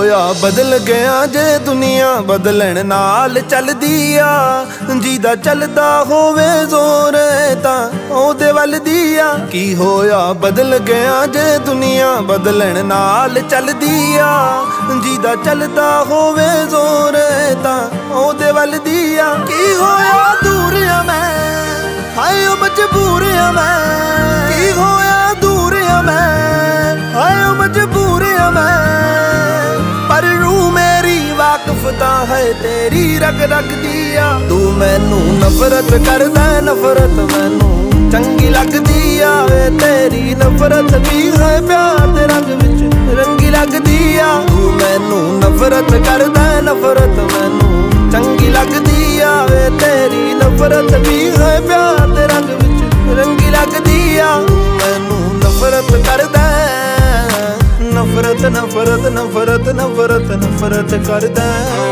ਹੋਇਆ ਬਦਲ ਗਿਆ ਜੇ ਦੁਨੀਆ ਬਦਲਣ ਨਾਲ ਚੱਲਦੀ ਆ। ਜਿਹਦਾ ਚੱਲਦਾ ਹੋਵੇ ਜ਼ੋਰ ਤਾਂ ਉਹਦੇ ਵੱਲ ਦੀ ਆ। ਕੀ ਹੋਇਆ ਬਦਲ ਗਿਆ ਜੇ ਦੁਨੀਆ ਬਦਲਣ ਨਾਲ ਚੱਲਦੀ ਆ। ਜਿਹਦਾ ਚੱਲਦਾ ਹੋਵੇ ਜ਼ੋਰ ਤਾਂ ਉਹਦੇ ਵੱਲ ਦੀ ਆ। ਕੀ ਹੋਇਆ ਦੂਰ ਆ ਮੈਂ, ਹਾਏ ਉਹ ਮਜਬੂਰ ਆ ਮੈਂ। ਕੀ ਹੋਇਆ ਦੂਰ ਆ ਮੈਂ, ਹਾਏ ਉਹ ਮਜਬੂਰ ਆ ਮੈਂ। ਪਰ ਰੂਹ ਮੇਰੀ ਵਾਕਿਫ ਤਾਂ ਹੈ ਤੇਰੀ ਰਗ ਰਗ ਦੀ ਆ। ਤੂੰ ਮੈਨੂੰ ਨਫ਼ਰਤ ਕਰਦਾ, ਨਫ਼ਰਤ ਮੈਨੂੰ ਚੰਗੀ ਲੱਗਦੀ ਆ। ਵੇ ਤੇਰੀ ਨਫ਼ਰਤ ਵੀ ਹੈ ਪਿਆਰ ਦੇ ਰੰਗ ਵਿੱਚ ਰੰਗੀ ਲੱਗਦੀ ਆ। ਤੂੰ ਮੈਨੂੰ ਨਫ਼ਰਤ ਕਰਦਾ, ਨਫ਼ਰਤ ਮੈਨੂੰ ਚੰਗੀ ਲੱਗਦੀ ਆ। ਵੇ ਤੇਰੀ ਨਫ਼ਰਤ ਵੀ ਹੈ ਪਿਆਰ ਦੇ ਰੰਗ ਵਿੱਚ ਰੰਗੀ ਲੱਗਦੀ ਆ। ਤੂੰ ਮੈਨੂੰ ਨਫ਼ਰਤ ਕਰਦਾ, ਨਫ਼ਰਤ ਨਫ਼ਰਤ ਨਫ਼ਰਤ ਨਫ਼ਰਤ ਨਫ਼ਰਤ ਕਰਦਾ।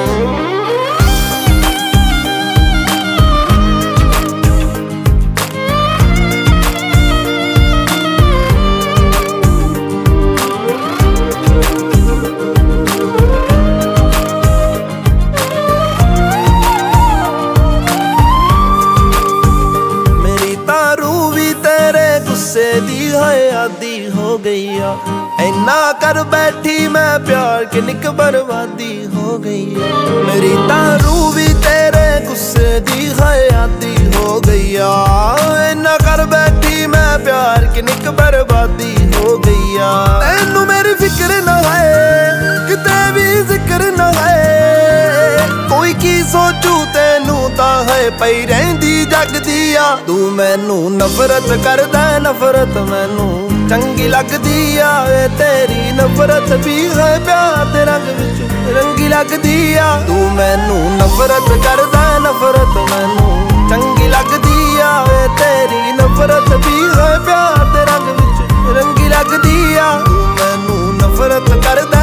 ਦੀ ਹੈ ਆਦੀ ਹੋ ਗਈ ਆ। ਇੰਨਾ ਕਰ ਬੈਠੀ ਮੈਂ ਪਿਆਰ ਕਿੰਨੀ ਕੁ ਬਰਬਾਦੀ ਹੋ ਗਈ ਆ। ਮੇਰੀ ਤਾਂ ਰੂਹ ਵੀ ਤੇਰੇ ਗੁੱਸੇ ਦੀ ਹੈ ਆਦੀ ਹੋ ਗਈ ਆ। ਇੰਨਾ ਕਰ ਬੈਠੀ ਮੈਂ ਪਿਆਰ ਕਿੰਨੀ ਕੁ ਬਰਬਾਦੀ ਹੋ ਗਈ ਆ। ਤੈਨੂੰ ਮੇਰੀ ਫਿਕਰ ਨਾ ਹੈ, ਕਿਤੇ ਵੀ ਜ਼ਿਕਰ ਨਾ ਹੈ। ਕੋਈ ਕੀ ਸੋਚੂ ਤੈਨੂੰ ਤਾਂ ਹੈ ਪਈ ਰਹਿੰਦੀ ਜਗਦੀ ਆ। ਤੂੰ ਮੈਨੂੰ ਨਫ਼ਰਤ ਕਰਦਾ, ਨਫ਼ਰਤ ਮੈਨੂੰ ਚੰਗੀ ਲੱਗਦੀ ਆ। ਵੇ ਤੇਰੀ ਨਫ਼ਰਤ ਵੀ ਹੈ ਪਿਆਰ ਦੇ ਰੰਗ ਵਿੱਚ ਰੰਗੀ ਲੱਗਦੀ ਆ। ਤੂੰ ਮੈਨੂੰ ਨਫ਼ਰਤ ਕਰਦਾ, ਨਫ਼ਰਤ ਮੈਨੂੰ ਚੰਗੀ ਲੱਗਦੀ ਆ। ਵੇ ਤੇਰੀ ਨਫ਼ਰਤ ਵੀ ਹੈ ਪਿਆਰ ਦੇ ਰੰਗ ਵਿੱਚ ਰੰਗੀ ਲੱਗਦੀ ਆ। ਤੂੰ ਮੈਨੂੰ ਨਫ਼ਰਤ ਕਰਦਾ।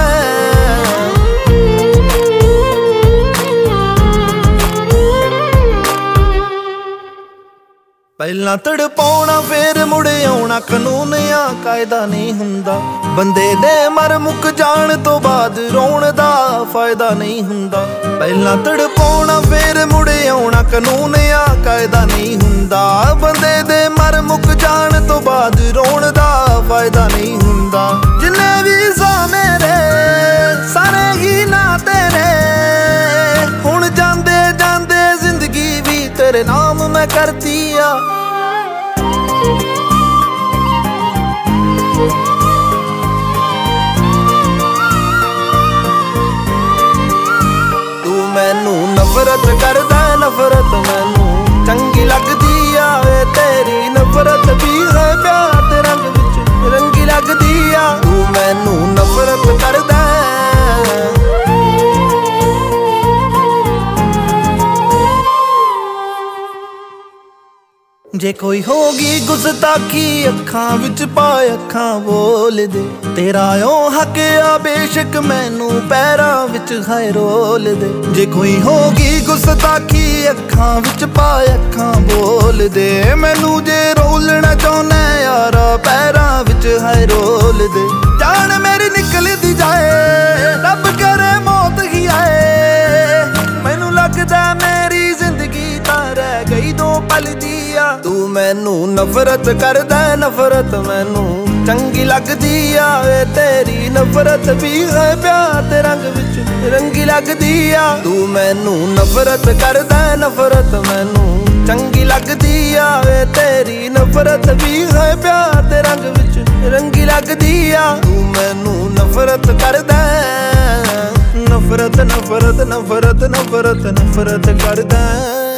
ਪਹਿਲਾਂ ਤੜਪਾਉਣਾ ਫੇਰ ਮੁੜ ਆਉਣਾ ਕਾਨੂੰਨ ਆ ਕਾਇਦਾ ਨਹੀਂ ਹੁੰਦਾ। ਬੰਦੇ ਦੇ ਮਰ ਮੁੱਕ ਜਾਣ ਤੋਂ ਬਾਅਦ ਰੋਣ ਦਾ ਫਾਇਦਾ ਨਹੀਂ ਹੁੰਦਾ। ਪਹਿਲਾਂ ਤੜਪਾਉਣਾ ਫੇਰ ਮੁੜ ਆਉਣਾ ਕਾਨੂੰਨ ਆ ਕਾਇਦਾ ਨਹੀਂ ਹੁੰਦਾ। ਬੰਦੇ ਦੇ ਮਰ ਮੁੱਕ ਜਾਣ ਤੋਂ ਬਾਅਦ ਰੋਣ ਦਾ ਫਾਇਦਾ ਨਹੀਂ ਹੁੰਦਾ। ਜਿੰਨੇ ਵੀ ਸਾਹ ਮੇਰੇ ਸਾਰੇ ਹੀ ਨਾ ਤੇਰੇ, ਹੁਣ ਜਾਂਦੇ ਜਾਂਦੇ ਜ਼ਿੰਦਗੀ ਵੀ ਤੇਰੇ ਨਾਮ ਮੈਂ ਕਰਤੀ ਆ। ਤੂੰ ਮੈਨੂੰ ਨਫ਼ਰਤ ਕਰਦਾ, ਨਫ਼ਰਤ ਮੈਨੂੰ ਚੰਗੀ ਲੱਗਦੀ ਆ। ਵੇ ਤੇਰੀ ਨਫ਼ਰਤ ਵੀ ਹੈ ਪਿਆਰ ਦੇ ਰੰਗ ਵਿੱਚ ਰੰਗੀ ਲੱਗਦੀ ਆ। ਤੂੰ ਮੈਨੂੰ ਨਫ਼ਰਤ ਕਰਦਾ। ਜੇ ਕੋਈ ਹੋਗੀ ਗੁਸਤਾਖੀ ਅੱਖਾਂ ਵਿੱਚ ਪਾ ਅੱਖਾਂ ਬੋਲ ਦੇ। ਤੇਰਾ ਓ ਹੱਕ ਆ ਬੇਸ਼ੱਕ ਮੈਨੂੰ ਪੈਰਾਂ ਵਿੱਚ ਹੈ ਰੋਲ ਦੇ। ਜੇ ਕੋਈ ਹੋਗੀ ਗੁਸਤਾਖੀ ਅੱਖਾਂ ਵਿੱਚ ਪਾ ਅੱਖਾਂ ਬੋਲ ਦੇ। ਮੈਨੂੰ ਜੇ ਰੋਲਣਾ ਚਾਹੁੰਦਾ ਯਾਰਾ ਪੈਰਾਂ ਵਿੱਚ ਹੈ ਰੋਲ ਦੇ। ਜਾਨ ਮੇਰੀ ਨਿਕਲਦੀ ਜਾਏ ਰੱਬ ਕਰੇ ਮੌਤ ਹੀ ਆਏ। ਮੈਨੂੰ ਲੱਗਦਾ ਮੇਰੀ ਜ਼ਿੰਦਗੀ ਤਾਂ ਰਹਿ ਗਈ ਦੋ ਪਲ ਦੀ ਆ। ਤੂੰ ਮੈਨੂੰ ਨਫ਼ਰਤ ਕਰਦਾ, ਨਫ਼ਰਤ ਮੈਨੂੰ ਚੰਗੀ ਲੱਗਦੀ ਆ। ਵੇ ਤੇਰੀ ਨਫ਼ਰਤ ਵੀ ਹੈ ਪਿਆਰ ਦੇ ਰੰਗ ਵਿੱਚ ਰੰਗੀ ਲੱਗਦੀ ਆ। ਤੂੰ ਮੈਨੂੰ ਨਫ਼ਰਤ ਕਰਦਾ, ਨਫ਼ਰਤ ਮੈਨੂੰ ਚੰਗੀ ਲੱਗਦੀ ਆ। ਵੇ ਤੇਰੀ ਨਫ਼ਰਤ ਵੀ ਹੈ ਪਿਆਰ ਦੇ ਰੰਗ ਵਿੱਚ ਰੰਗੀ ਲੱਗਦੀ ਆ। ਤੂੰ ਮੈਨੂੰ ਨਫ਼ਰਤ ਕਰਦਾ, ਨਫ਼ਰਤ ਨਫ਼ਰਤ ਨਫ਼ਰਤ ਨਫ਼ਰਤ ਨਫ਼ਰਤ ਕਰਦਾ।